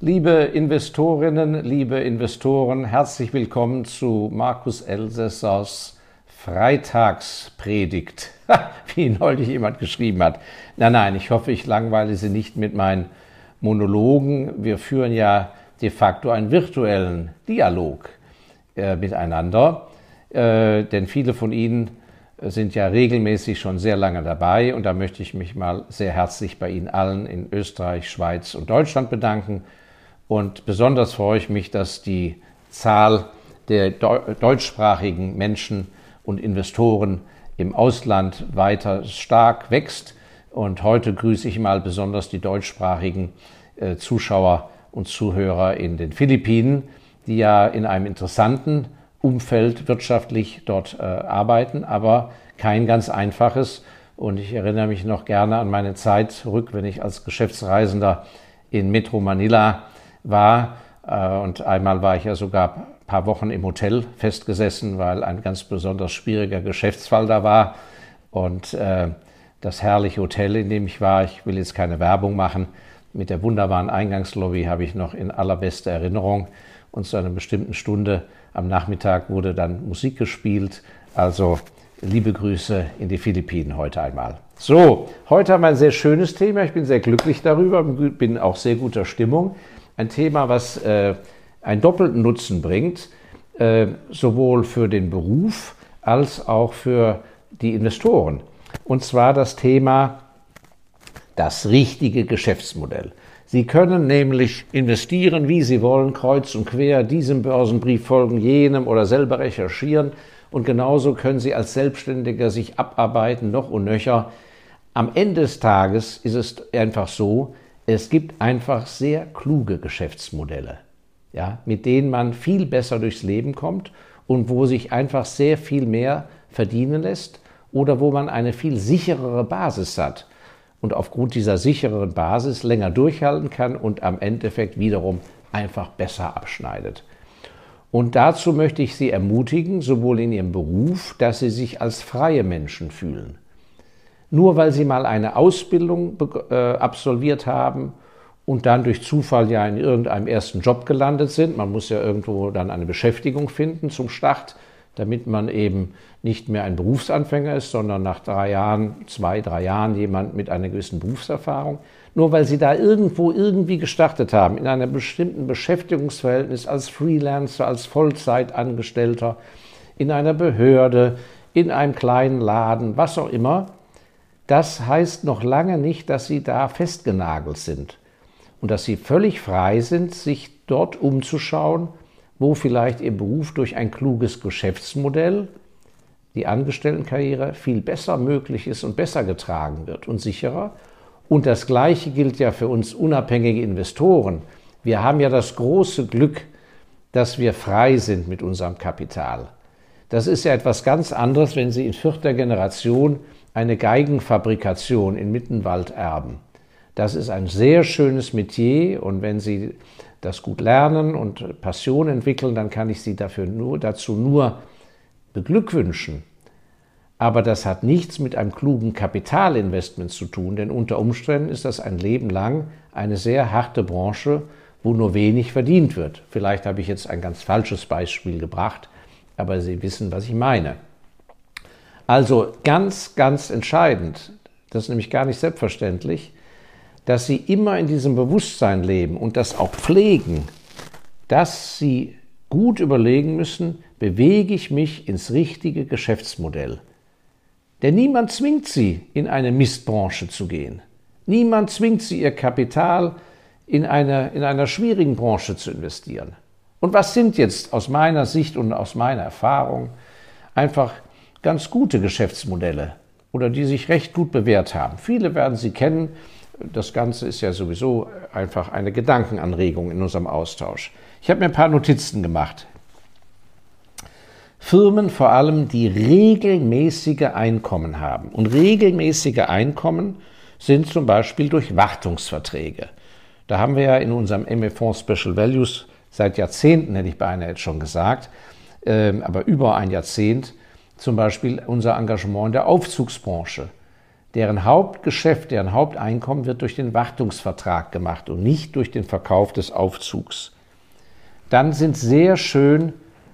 Liebe Investorinnen, liebe Investoren, herzlich willkommen zu Markus Elsässers Freitagspredigt, wie neulich jemand geschrieben hat. Nein, ich hoffe, ich langweile Sie nicht mit meinen Monologen. Wir führen ja de facto einen virtuellen Dialog miteinander, denn viele von Ihnen sind ja regelmäßig schon sehr lange dabei und da möchte ich mich mal sehr herzlich bei Ihnen allen in Österreich, Schweiz und Deutschland bedanken. Und besonders freue ich mich, dass die Zahl der deutschsprachigen Menschen und Investoren im Ausland weiter stark wächst. Und heute grüße ich mal besonders die deutschsprachigen Zuschauer und Zuhörer in den Philippinen, die ja in einem interessanten Umfeld wirtschaftlich dort arbeiten, aber kein ganz einfaches. Und ich erinnere mich noch gerne an meine Zeit zurück, wenn ich als Geschäftsreisender in Metro Manila war. Und einmal war ich ja sogar ein paar Wochen im Hotel festgesessen, weil ein ganz besonders schwieriger Geschäftsfall da war. Und das herrliche Hotel, in dem ich war, ich will jetzt keine Werbung machen, mit der wunderbaren Eingangslobby habe ich noch in allerbester Erinnerung. Und zu einer bestimmten Stunde am Nachmittag wurde dann Musik gespielt. Also liebe Grüße in die Philippinen heute einmal. So, heute haben wir ein sehr schönes Thema. Ich bin sehr glücklich darüber, bin auch sehr guter Stimmung. Ein Thema, was einen doppelten Nutzen bringt, sowohl für den Beruf als auch für die Investoren. Und zwar das Thema das richtige Geschäftsmodell. Sie können nämlich investieren, wie Sie wollen, kreuz und quer, diesem Börsenbrief folgen, jenem oder selber recherchieren. Und genauso können Sie als Selbstständiger sich abarbeiten, noch und nöcher. Am Ende des Tages ist es einfach so, es gibt einfach sehr kluge Geschäftsmodelle, ja, mit denen man viel besser durchs Leben kommt und wo sich einfach sehr viel mehr verdienen lässt oder wo man eine viel sicherere Basis hat und aufgrund dieser sichereren Basis länger durchhalten kann und am Endeffekt wiederum einfach besser abschneidet. Und dazu möchte ich Sie ermutigen, sowohl in Ihrem Beruf, dass Sie sich als freie Menschen fühlen. Nur weil Sie mal eine Ausbildung absolviert haben und dann durch Zufall ja in irgendeinem ersten Job gelandet sind, man muss ja irgendwo dann eine Beschäftigung finden zum Start, damit man eben nicht mehr ein Berufsanfänger ist, sondern nach 3 Jahren, 2, 3 Jahren jemand mit einer gewissen Berufserfahrung. Nur weil Sie da irgendwo irgendwie gestartet haben, in einem bestimmten Beschäftigungsverhältnis als Freelancer, als Vollzeitangestellter, in einer Behörde, in einem kleinen Laden, was auch immer, das heißt noch lange nicht, dass Sie da festgenagelt sind und dass Sie völlig frei sind, sich dort umzuschauen, wo vielleicht Ihr Beruf durch ein kluges Geschäftsmodell, die Angestelltenkarriere, viel besser möglich ist und besser getragen wird und sicherer. Und das Gleiche gilt ja für uns unabhängige Investoren. Wir haben ja das große Glück, dass wir frei sind mit unserem Kapital. Das ist ja etwas ganz anderes, wenn Sie in 4. Generation eine Geigenfabrikation in Mittenwald erben. Das ist ein sehr schönes Metier und wenn Sie das gut lernen und Passion entwickeln, dann kann ich Sie dazu nur beglückwünschen. Aber das hat nichts mit einem klugen Kapitalinvestment zu tun, denn unter Umständen ist das ein Leben lang eine sehr harte Branche, wo nur wenig verdient wird. Vielleicht habe ich jetzt ein ganz falsches Beispiel gebracht, aber Sie wissen, was ich meine. Also ganz, ganz entscheidend, das ist nämlich gar nicht selbstverständlich, dass Sie immer in diesem Bewusstsein leben und das auch pflegen, dass Sie gut überlegen müssen, bewege ich mich ins richtige Geschäftsmodell. Denn niemand zwingt Sie, in eine Mistbranche zu gehen. Niemand zwingt Sie, Ihr Kapital in einer schwierigen Branche zu investieren. Und was sind jetzt aus meiner Sicht und aus meiner Erfahrung einfach ganz gute Geschäftsmodelle oder die sich recht gut bewährt haben? Viele werden Sie kennen. Das Ganze ist ja sowieso einfach eine Gedankenanregung in unserem Austausch. Ich habe mir ein paar Notizen gemacht. Firmen vor allem, die regelmäßige Einkommen haben. Und regelmäßige Einkommen sind zum Beispiel durch Wartungsverträge. Da haben wir ja in unserem ME-Fonds Special Values seit Jahrzehnten, hätte ich beinahe jetzt schon gesagt, aber über ein Jahrzehnt, zum Beispiel unser Engagement in der Aufzugsbranche. Deren Hauptgeschäft, deren Haupteinkommen wird durch den Wartungsvertrag gemacht und nicht durch den Verkauf des Aufzugs. Dann sind sehr schön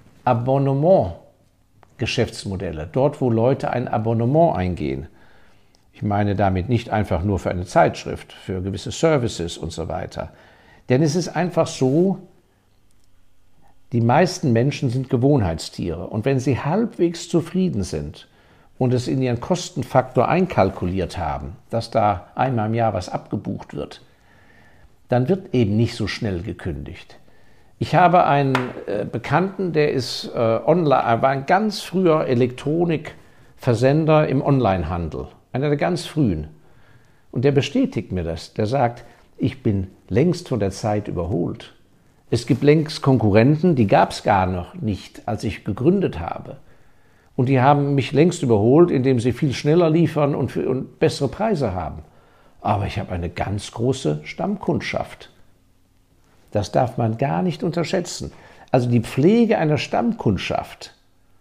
Abonnement-Geschäftsmodelle, dort wo Leute ein Abonnement eingehen. Ich meine damit nicht einfach nur für eine Zeitschrift, für gewisse Services und so weiter. Denn es ist einfach so, die meisten Menschen sind Gewohnheitstiere. Und wenn sie halbwegs zufrieden sind und es in ihren Kostenfaktor einkalkuliert haben, dass da einmal im Jahr was abgebucht wird, dann wird eben nicht so schnell gekündigt. Ich habe einen Bekannten, der ist online, war ein ganz früher Elektronikversender im Onlinehandel, einer der ganz frühen. Und der bestätigt mir das. Der sagt, ich bin längst von der Zeit überholt. Es gibt längst Konkurrenten, die gab es gar noch nicht, als ich gegründet habe. Und die haben mich längst überholt, indem sie viel schneller liefern und bessere Preise haben. Aber ich habe eine ganz große Stammkundschaft. Das darf man gar nicht unterschätzen. Also die Pflege einer Stammkundschaft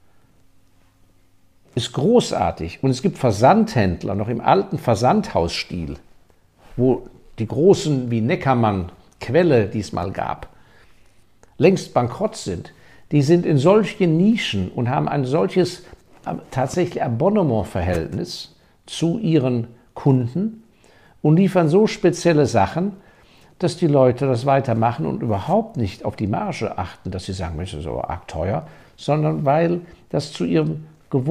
ist großartig. Und es gibt Versandhändler, noch im alten Versandhausstil, wo die großen wie Neckermann, Quelle, die es mal gab, längst bankrott sind. Die sind in solchen Nischen und haben ein solches tatsächlich Abonnementverhältnis zu ihren Kunden und liefern so spezielle Sachen, dass die Leute das weitermachen und überhaupt nicht auf die Marge achten, dass sie sagen, Mensch, das ist so arg teuer, sondern weil das zu ihrem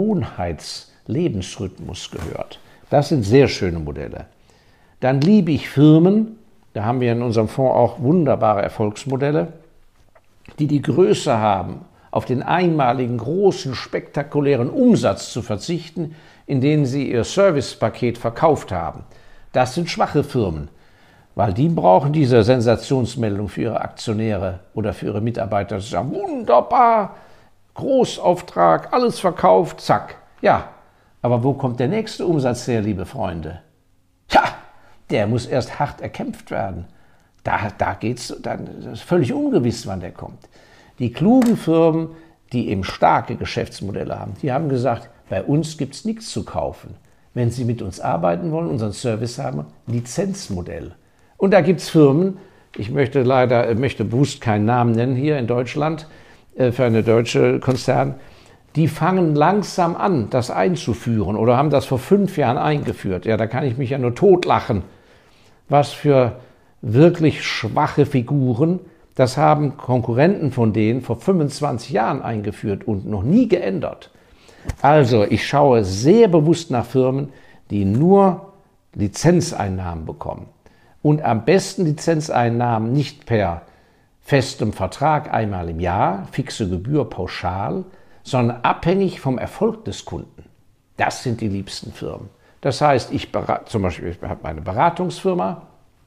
Gewohnheitslebensrhythmus gehört. Das sind sehr schöne Modelle. Dann liebe ich Firmen, da haben wir in unserem Fonds auch wunderbare Erfolgsmodelle, die Größe haben, auf den einmaligen, großen, spektakulären Umsatz zu verzichten, in denen sie ihr Servicepaket verkauft haben. Das sind schwache Firmen, weil die brauchen diese Sensationsmeldung für ihre Aktionäre oder für ihre Mitarbeiter. Sie sagen, wunderbar, Großauftrag, alles verkauft, zack. Ja, aber wo kommt der nächste Umsatz her, liebe Freunde? Ja, der muss erst hart erkämpft werden. Da geht's, das ist völlig ungewiss, wann der kommt. Die klugen Firmen, die eben starke Geschäftsmodelle haben, die haben gesagt, bei uns gibt es nichts zu kaufen. Wenn Sie mit uns arbeiten wollen, unseren Service haben, Lizenzmodell. Und da gibt es Firmen, ich möchte bewusst keinen Namen nennen hier in Deutschland, für eine deutsche Konzern, die fangen langsam an, das einzuführen oder haben das vor 5 Jahren eingeführt. Ja, da kann ich mich ja nur totlachen. Was für wirklich schwache Figuren, das haben Konkurrenten von denen vor 25 Jahren eingeführt und noch nie geändert. Also ich schaue sehr bewusst nach Firmen, die nur Lizenzeinnahmen bekommen. Und am besten Lizenzeinnahmen nicht per festem Vertrag einmal im Jahr, fixe Gebühr pauschal, sondern abhängig vom Erfolg des Kunden. Das sind die liebsten Firmen. Das heißt, ich habe meine Beratungsfirma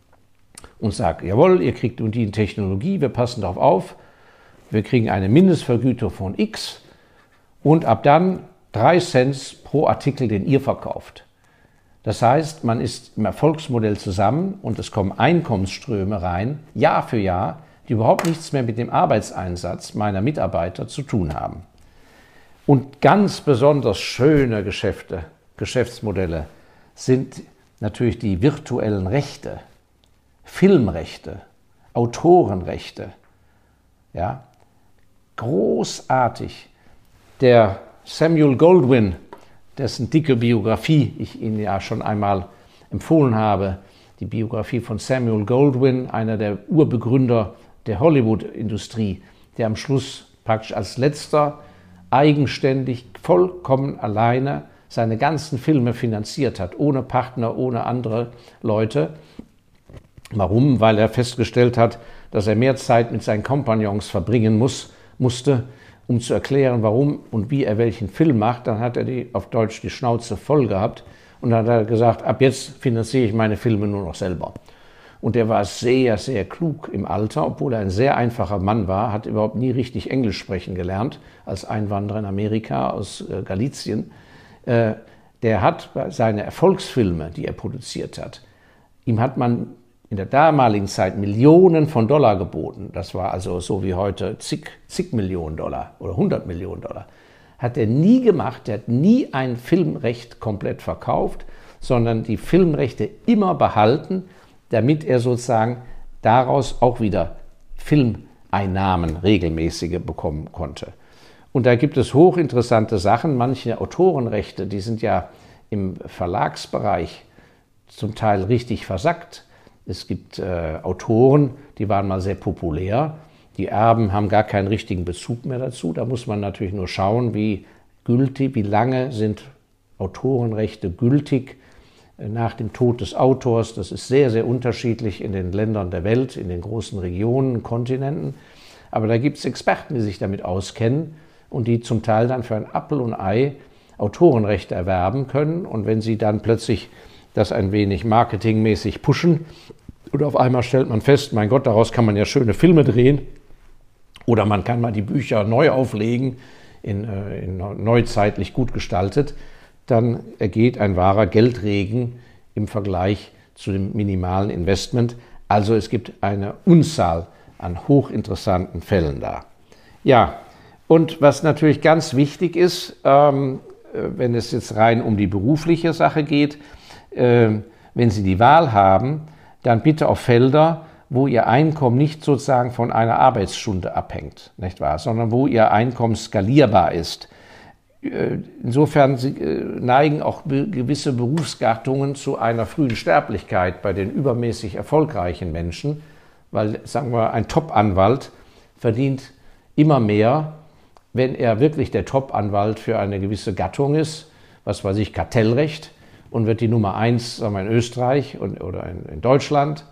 und sage, jawohl, ihr kriegt die Technologie, wir passen darauf auf, wir kriegen eine Mindestvergütung von X und ab dann 3 Cent pro Artikel, den ihr verkauft. Das heißt, man ist im Erfolgsmodell zusammen und es kommen Einkommensströme rein, Jahr für Jahr, die überhaupt nichts mehr mit dem Arbeitseinsatz meiner Mitarbeiter zu tun haben. Und ganz besonders schöne Geschäftsmodelle sind natürlich die virtuellen Rechte, Filmrechte, Autorenrechte. Ja, großartig. Der Samuel Goldwyn, dessen dicke Biografie ich Ihnen ja schon einmal empfohlen habe, die Biografie von Samuel Goldwyn, einer der Urbegründer der Hollywood-Industrie, der am Schluss praktisch als letzter eigenständig, vollkommen alleine seine ganzen Filme finanziert hat, ohne Partner, ohne andere Leute. Warum? Weil er festgestellt hat, dass er mehr Zeit mit seinen Kompagnons verbringen musste, um zu erklären, warum und wie er welchen Film macht. Dann hat er auf Deutsch die Schnauze voll gehabt und dann hat er gesagt, ab jetzt finanziere ich meine Filme nur noch selber. Und er war sehr, sehr klug im Alter, obwohl er ein sehr einfacher Mann war, hat überhaupt nie richtig Englisch sprechen gelernt, als Einwanderer in Amerika aus Galizien. Der hat seine Erfolgsfilme, die er produziert hat, ihm hat man in der damaligen Zeit Millionen von Dollar geboten. Das war also so wie heute zig Millionen Dollar oder 100 Millionen Dollar. Hat er nie gemacht, er hat nie ein Filmrecht komplett verkauft, sondern die Filmrechte immer behalten, damit er sozusagen daraus auch wieder Filmeinnahmen regelmäßige bekommen konnte. Und da gibt es hochinteressante Sachen. Manche Autorenrechte, die sind ja im Verlagsbereich zum Teil richtig versackt. Es gibt Autoren, die waren mal sehr populär. Die Erben haben gar keinen richtigen Bezug mehr dazu. Da muss man natürlich nur schauen, wie lange sind Autorenrechte gültig nach dem Tod des Autors. Das ist sehr, sehr unterschiedlich in den Ländern der Welt, in den großen Regionen, Kontinenten. Aber da gibt es Experten, die sich damit auskennen und die zum Teil dann für ein Apfel und Ei Autorenrechte erwerben können. Und wenn sie dann plötzlich das ein wenig marketingmäßig pushen und auf einmal stellt man fest, mein Gott, daraus kann man ja schöne Filme drehen oder man kann mal die Bücher neu auflegen, in neuzeitlich gut gestaltet, dann ergeht ein wahrer Geldregen im Vergleich zu dem minimalen Investment. Also es gibt eine Unzahl an hochinteressanten Fällen da. Ja, und was natürlich ganz wichtig ist, wenn es jetzt rein um die berufliche Sache geht, wenn Sie die Wahl haben, dann bitte auf Felder, wo Ihr Einkommen nicht sozusagen von einer Arbeitsstunde abhängt, nicht wahr? Sondern wo Ihr Einkommen skalierbar ist. Insofern neigen auch gewisse Berufsgattungen zu einer frühen Sterblichkeit bei den übermäßig erfolgreichen Menschen, weil, sagen wir, ein Top-Anwalt verdient immer mehr, wenn er wirklich der Top-Anwalt für eine gewisse Gattung ist, was weiß ich, Kartellrecht, und wird die Nummer 1, sagen wir, in Österreich oder in Deutschland,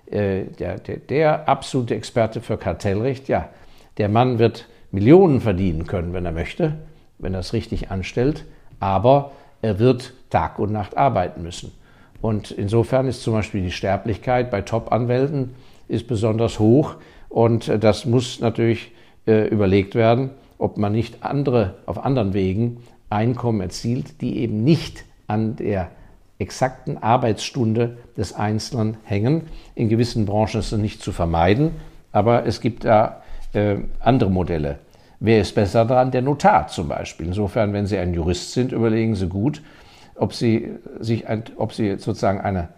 der absolute Experte für Kartellrecht, ja, der Mann wird Millionen verdienen können, wenn er möchte, wenn er es richtig anstellt, aber er wird Tag und Nacht arbeiten müssen. Und insofern ist zum Beispiel die Sterblichkeit bei Top-Anwälten ist besonders hoch und das muss natürlich überlegt werden, ob man nicht auf anderen Wegen Einkommen erzielt, die eben nicht an der exakten Arbeitsstunde des Einzelnen hängen. In gewissen Branchen ist es nicht zu vermeiden, aber es gibt da andere Modelle. Wer ist besser dran? Der Notar zum Beispiel. Insofern, wenn Sie ein Jurist sind, überlegen Sie gut, ob Sie sozusagen eine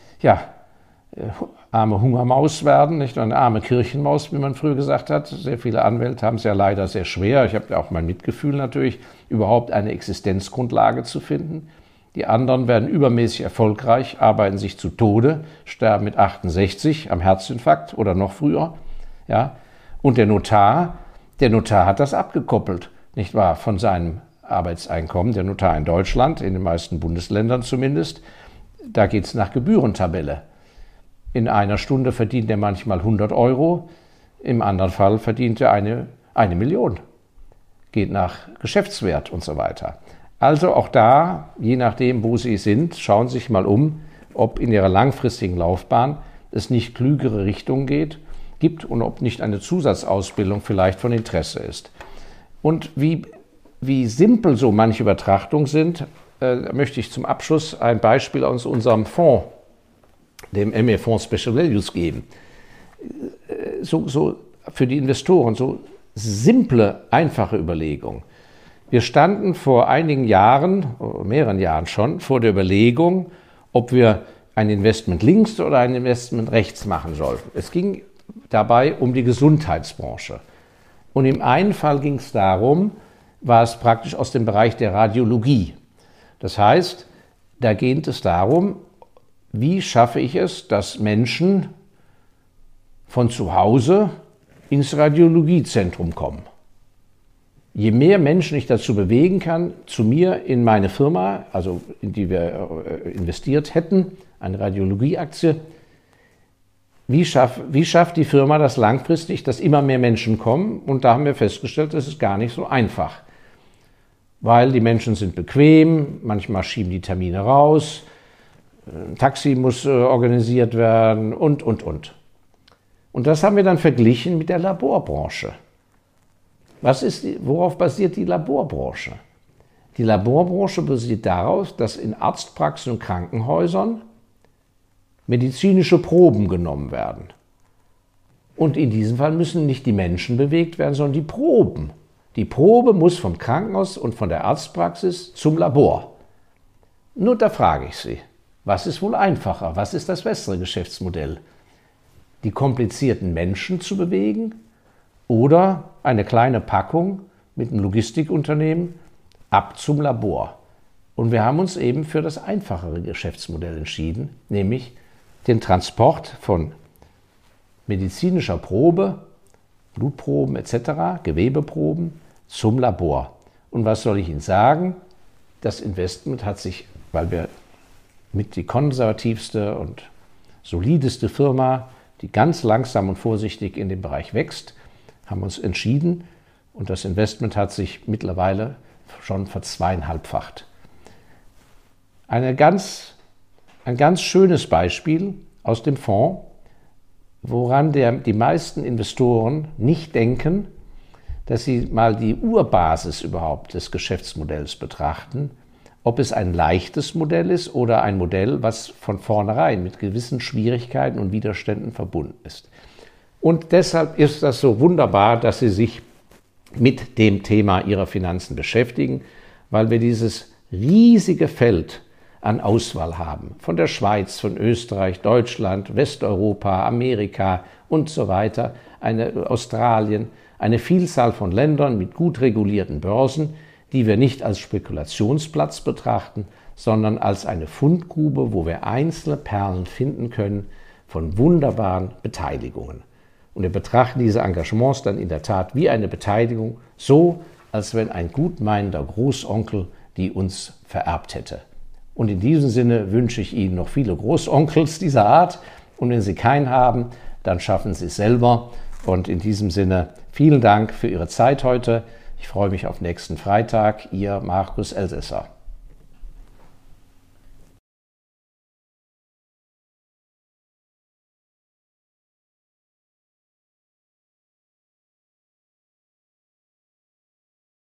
arme Hungermaus werden, nicht eine arme Kirchenmaus, wie man früher gesagt hat. Sehr viele Anwälte haben es ja leider sehr schwer. Ich habe ja auch mein Mitgefühl natürlich, überhaupt eine Existenzgrundlage zu finden. Die anderen werden übermäßig erfolgreich, arbeiten sich zu Tode, sterben mit 68 am Herzinfarkt oder noch früher. Ja? Und der Notar hat das abgekoppelt, nicht wahr, von seinem Arbeitseinkommen. Der Notar in Deutschland, in den meisten Bundesländern zumindest, da geht es nach Gebührentabelle. In einer Stunde verdient er manchmal 100 Euro, im anderen Fall verdient er eine Million. Geht nach Geschäftswert und so weiter. Also auch da, je nachdem, wo Sie sind, schauen Sie sich mal um, ob in Ihrer langfristigen Laufbahn es nicht klügere Richtungen gibt und ob nicht eine Zusatzausbildung vielleicht von Interesse ist. Und wie simpel so manche Übertrachtungen sind, möchte ich zum Abschluss ein Beispiel aus unserem Fonds, dem ME-Fonds Special Values, geben. So für die Investoren, so simple, einfache Überlegung. Wir standen vor einigen Jahren, mehreren Jahren schon, vor der Überlegung, ob wir ein Investment links oder ein Investment rechts machen sollten. Es ging dabei um die Gesundheitsbranche. Und im einen Fall ging es darum, war es praktisch aus dem Bereich der Radiologie. Das heißt, da geht es darum, wie schaffe ich es, dass Menschen von zu Hause ins Radiologiezentrum kommen. Je mehr Menschen ich dazu bewegen kann, zu mir in meine Firma, also in die wir investiert hätten, eine Radiologieaktie, wie schafft die Firma das langfristig, dass immer mehr Menschen kommen? Und da haben wir festgestellt, das ist gar nicht so einfach. Weil die Menschen sind bequem, manchmal schieben die Termine raus, ein Taxi muss organisiert werden und. Und das haben wir dann verglichen mit der Laborbranche. Worauf basiert die Laborbranche? Die Laborbranche basiert darauf, dass in Arztpraxen und Krankenhäusern medizinische Proben genommen werden. Und in diesem Fall müssen nicht die Menschen bewegt werden, sondern die Proben. Die Probe muss vom Krankenhaus und von der Arztpraxis zum Labor. Nur da frage ich Sie, was ist wohl einfacher? Was ist das bessere Geschäftsmodell? Die komplizierten Menschen zu bewegen oder eine kleine Packung mit einem Logistikunternehmen ab zum Labor? Und wir haben uns eben für das einfachere Geschäftsmodell entschieden, nämlich den Transport von medizinischer Probe, Blutproben etc., Gewebeproben zum Labor. Und was soll ich Ihnen sagen? Das Investment hat sich, weil wir mit die konservativste und solideste Firma, die ganz langsam und vorsichtig in dem Bereich wächst, haben uns entschieden und das Investment hat sich mittlerweile schon verzweieinhalbfacht. Ein ganz schönes Beispiel aus dem Fonds, woran die meisten Investoren nicht denken, dass sie mal die Urbasis überhaupt des Geschäftsmodells betrachten, ob es ein leichtes Modell ist oder ein Modell, was von vornherein mit gewissen Schwierigkeiten und Widerständen verbunden ist. Und deshalb ist das so wunderbar, dass Sie sich mit dem Thema Ihrer Finanzen beschäftigen, weil wir dieses riesige Feld an Auswahl haben. Von der Schweiz, von Österreich, Deutschland, Westeuropa, Amerika und so weiter, Australien, eine Vielzahl von Ländern mit gut regulierten Börsen, die wir nicht als Spekulationsplatz betrachten, sondern als eine Fundgrube, wo wir einzelne Perlen finden können von wunderbaren Beteiligungen. Und wir betrachten diese Engagements dann in der Tat wie eine Beteiligung, so als wenn ein gutmeinender Großonkel die uns vererbt hätte. Und in diesem Sinne wünsche ich Ihnen noch viele Großonkels dieser Art. Und wenn Sie keinen haben, dann schaffen Sie es selber. Und in diesem Sinne vielen Dank für Ihre Zeit heute. Ich freue mich auf nächsten Freitag. Ihr Markus Elsässer.